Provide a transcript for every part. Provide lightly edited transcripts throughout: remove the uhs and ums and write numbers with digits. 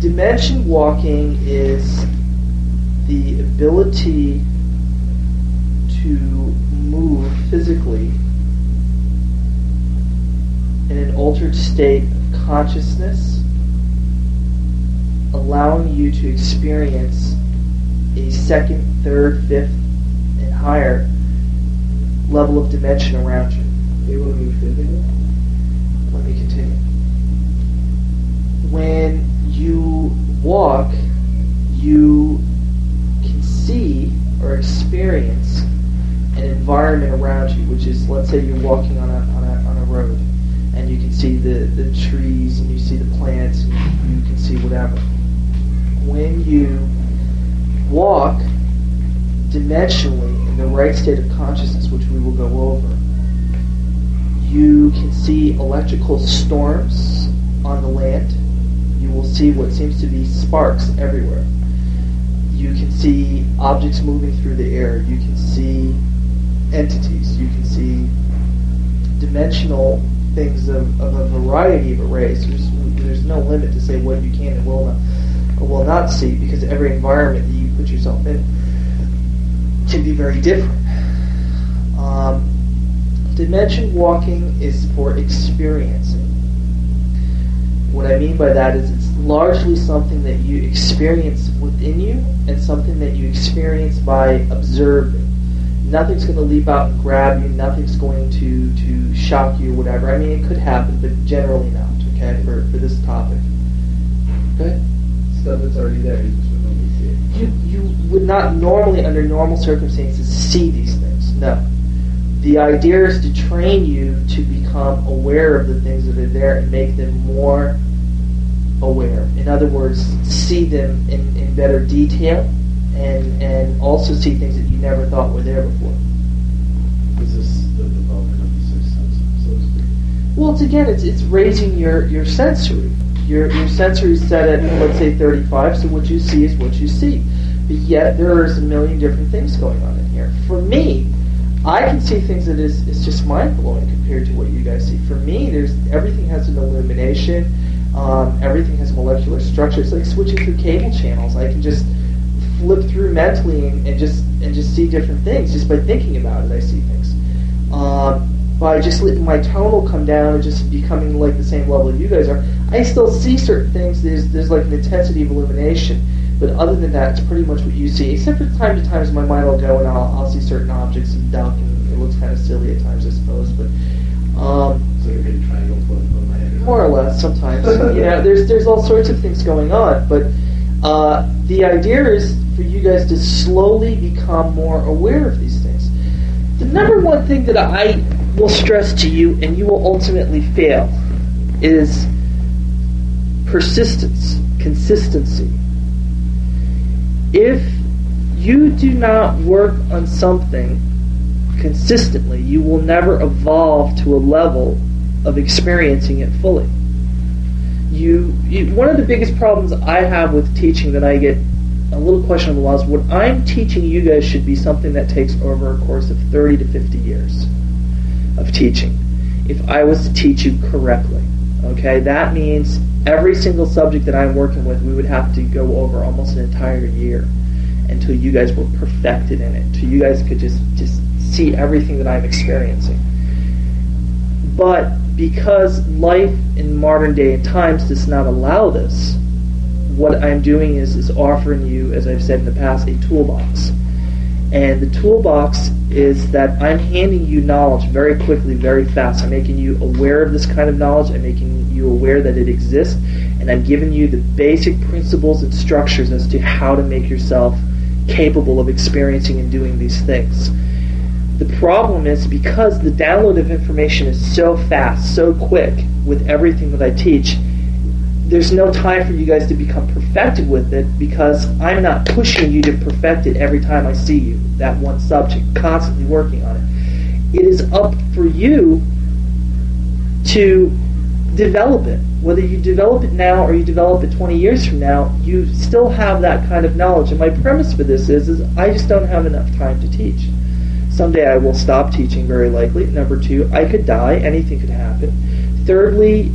Dimension walking is the ability to move physically in an altered state of consciousness, allowing you to experience a second, third, fifth, and higher level of dimension around you. Able to move physically? Let me continue. When you walk, you can see or experience an environment around you, which is, let's say you're walking on a road, and you can see the trees, and you see the plants, and you can see whatever. When you walk dimensionally in the right state of consciousness, which we will go over, you can see electrical storms on the land. You will see what seems to be sparks everywhere. You can see objects moving through the air. You can see entities. You can see dimensional things of a variety of arrays. There's no limit to say what you can and will not see, because every environment that you put yourself in can be very different. Dimension walking is for experiencing. What I mean by that is it's largely something that you experience within you and something that you experience by observing. Nothing's going to leap out and grab you. Nothing's going to shock you or whatever. I mean, it could happen, but generally not, okay, for this topic. Okay? Stuff that's already there, you just would normally see it. You would not normally, under normal circumstances, see these things. No. The idea is to train you to become aware of the things that are there and make them more aware. In other words, see them in better detail and also see things that you never thought were there before. Is this the development of the sixth sense, so to speak? Well, it's raising your sensory. Your sensory is set at, let's say, 35, so what you see is what you see. But yet, there's a million different things going on in here. For me, I can see things that is just mind-blowing compared to what you guys see. For me, everything has an illumination. Everything has molecular structure. It's like switching through cable channels. I can just flip through mentally and just see different things. Just by thinking about it, I see things. By just letting my tone will come down and just becoming like the same level you guys are, I still see certain things. There's like an intensity of illumination. But other than that, it's pretty much what you see. Except for time to time, my mind will go and I'll see certain objects and duck, and it looks kind of silly at times, I suppose. But so you're getting triangle put on my head. More or less, sometimes. There's all sorts of things going on. But the idea is for you guys to slowly become more aware of these things. The number one thing that I will stress to you, and you will ultimately fail, is persistence, consistency. If you do not work on something consistently, you will never evolve to a level of experiencing it fully. One of the biggest problems I have with teaching that I get a little questionable is what I'm teaching you guys should be something that takes over a course of 30 to 50 years of teaching. If I was to teach you correctly, okay, that means every single subject that I'm working with, we would have to go over almost an entire year until you guys were perfected in it, until you guys could just see everything that I'm experiencing. But because life in modern day and times does not allow this, what I'm doing is offering you, as I've said in the past, a toolbox. And the toolbox is that I'm handing you knowledge very quickly, very fast. I'm making you aware of this kind of knowledge. I'm making you aware that it exists. And I'm giving you the basic principles and structures as to how to make yourself capable of experiencing and doing these things. The problem is because the download of information is so fast, so quick with everything that I teach, there's no time for you guys to become perfected with it because I'm not pushing you to perfect it every time I see you, that one subject, constantly working on it. It is up for you to develop it. Whether you develop it now or you develop it 20 years from now, you still have that kind of knowledge. And my premise for this is I just don't have enough time to teach. Someday I will stop teaching, very likely. Number two, I could die. Anything could happen. Thirdly,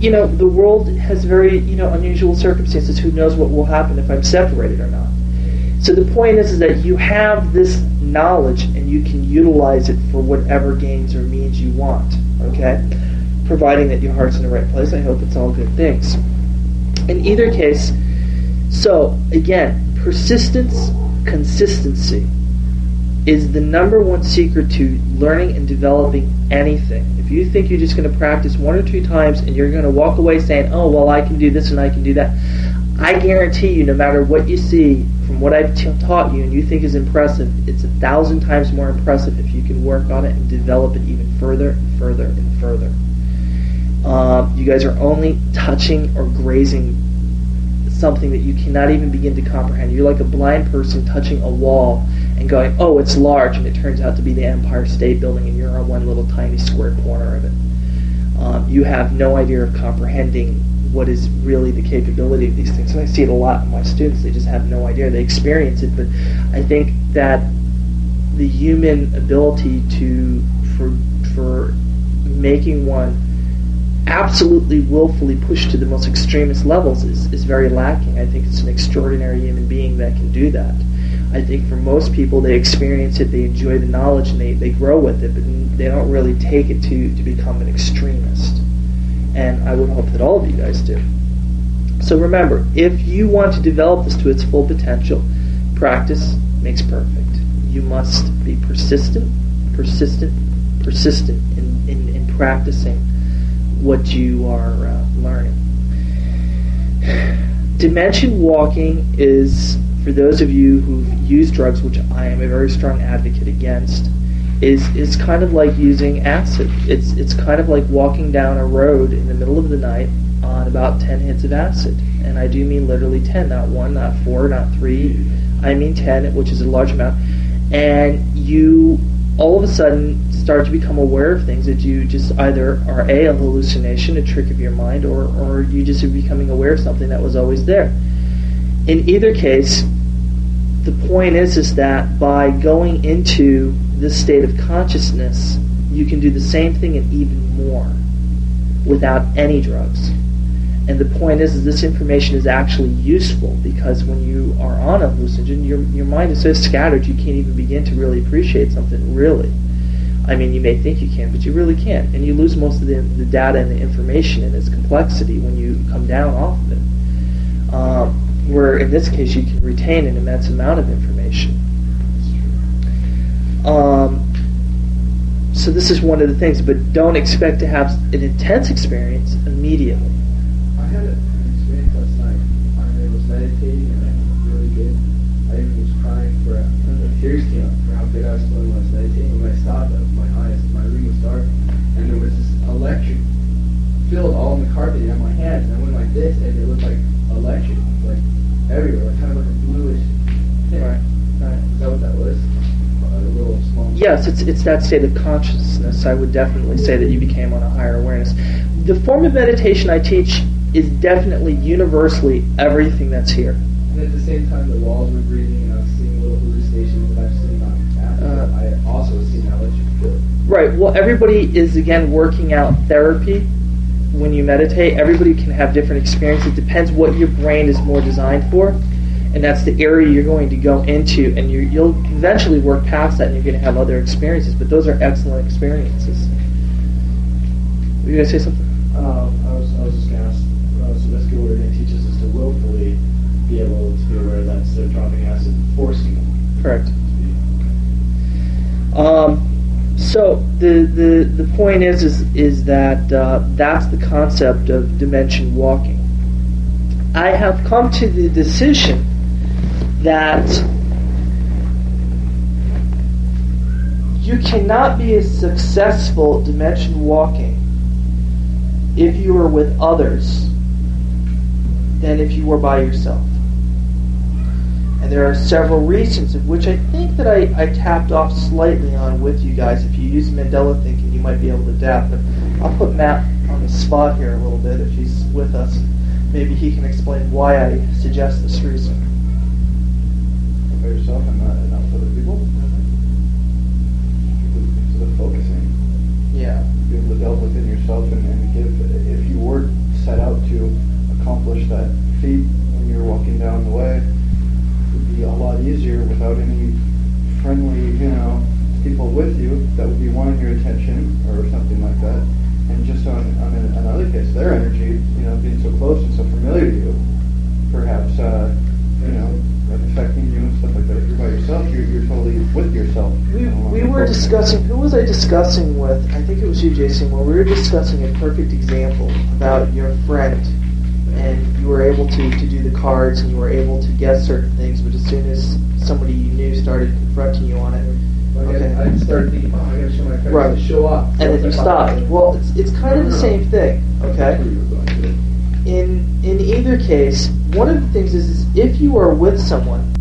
the world has very, unusual circumstances. Who knows what will happen if I'm separated or not? So the point is that you have this knowledge and you can utilize it for whatever gains or means you want, okay? Providing that your heart's in the right place. I hope it's all good things. In either case, so again, persistence, consistency is the number one secret to learning and developing anything. If you think you're just going to practice 1 or 2 times and you're going to walk away saying, oh, well, I can do this and I can do that, I guarantee you, no matter what you see from what I've taught you and you think is impressive, it's 1,000 times more impressive if you can work on it and develop it even further and further and further. You guys are only touching or grazing something that you cannot even begin to comprehend. You're like a blind person touching a wall and going, oh, it's large, and it turns out to be the Empire State Building and you're on one little tiny square corner of it. You have no idea of comprehending what is really the capability of these things. And I see it a lot in my students. They just have no idea. They experience it, but I think that the human ability for making one absolutely willfully pushed to the most extremist levels is very lacking. I think it's an extraordinary human being that can do that. I think for most people, they experience it, they enjoy the knowledge, and they grow with it, but they don't really take it to become an extremist. And I would hope that all of you guys do. So remember, if you want to develop this to its full potential, practice makes perfect. You must be persistent in practicing what you are learning. Dimension walking is, for those of you who've used drugs, which I am a very strong advocate against, is kind of like using acid. It's kind of like walking down a road in the middle of the night on about 10 hits of acid. And I do mean literally 10, not 1, not 4, not 3. I mean 10, which is a large amount. And you all of a sudden start to become aware of things that you just either are a hallucination, a trick of your mind, or you just are becoming aware of something that was always there. In either case, the point is that by going into this state of consciousness, you can do the same thing and even more without any drugs. And the point is this information is actually useful, because when you are on a hallucinogen, your mind is so scattered you can't even begin to really appreciate something, really. I mean, you may think you can, but you really can't. And you lose most of the data and the information and its complexity when you come down off of it. Where in this case you can retain an immense amount of information. So this is one of the things, but don't expect to have an intense experience immediately. I had an experience last night. I was meditating and it was really good. I even was crying for tears came up for how good I was feeling when I was meditating. When I stopped, my room was dark, and there was this electric field all in the carpet and my hands, and I went like this, and it looked like electric, like everywhere, like kind of like a bluish thing. Right. Is that what that was? A little small. Yes, it's that state of consciousness. I would definitely say that you became on a higher awareness. The form of meditation I teach is definitely universally everything that's here. And at the same time, the walls were breathing, and I was seeing little hallucinations that I've seen on after. I also have seen that electric field. Right. Well, everybody is, again, working out therapy. When you meditate, everybody can have different experiences. It depends what your brain is more designed for, and that's the area you're going to go into, and you'll eventually work past that, and you're going to have other experiences, but those are excellent experiences. Were you going to say something? I was just going to ask, so basically what you're going to teach us is to willfully be able to be aware that instead of dropping acid, forcing them. Correct. So the point is that that's the concept of dimension walking. I have come to the decision that you cannot be as successful dimension walking if you are with others than if you were by yourself. And there are several reasons, of which I think that I tapped off slightly on with you guys. If you use Mandela thinking, you might be able to adapt. But I'll put Matt on the spot here a little bit if he's with us. Maybe he can explain why I suggest this reason. By yourself and not with other people? Instead of focusing. Yeah. Be able to delve within yourself and give, if you were set out to accomplish that feat when you're walking down the way, it would be a lot easier without any friendly, people with you that would be wanting your attention or something like that. And just on another case, their energy, being so close and so familiar to you, perhaps, affecting you and stuff like that. If you're by yourself, you're totally with yourself. We were discussing, who was I discussing with? I think it was you, Jason, where we were discussing a perfect example about your friend, and you were able to do the cards, and you were able to guess certain things, but as soon as somebody you knew started confronting you on it, I started thinking, I gotta show my friends right. to show up. And then you stopped. Well, it's kind of the same thing, okay? In either case, one of the things is if you are with someone